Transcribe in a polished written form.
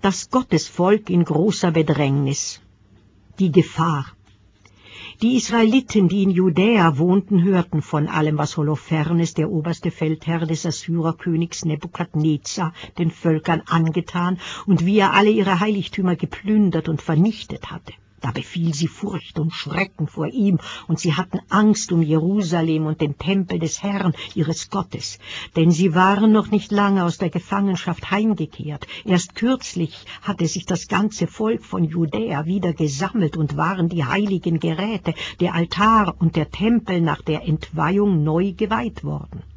das Gottesvolk in großer Bedrängnis. Die Gefahr. Die Israeliten, die in Judäa wohnten, hörten von allem, was Holofernes, der oberste Feldherr des Assyrerkönigs Nebukadnezar, den Völkern angetan und wie er alle ihre Heiligtümer geplündert und vernichtet hatte. Da befiel sie Furcht und Schrecken vor ihm, und sie hatten Angst um Jerusalem und den Tempel des Herrn, ihres Gottes, denn sie waren noch nicht lange aus der Gefangenschaft heimgekehrt. Erst kürzlich hatte sich das ganze Volk von Judäa wieder gesammelt und waren die heiligen Geräte, der Altar und der Tempel nach der Entweihung neu geweiht worden.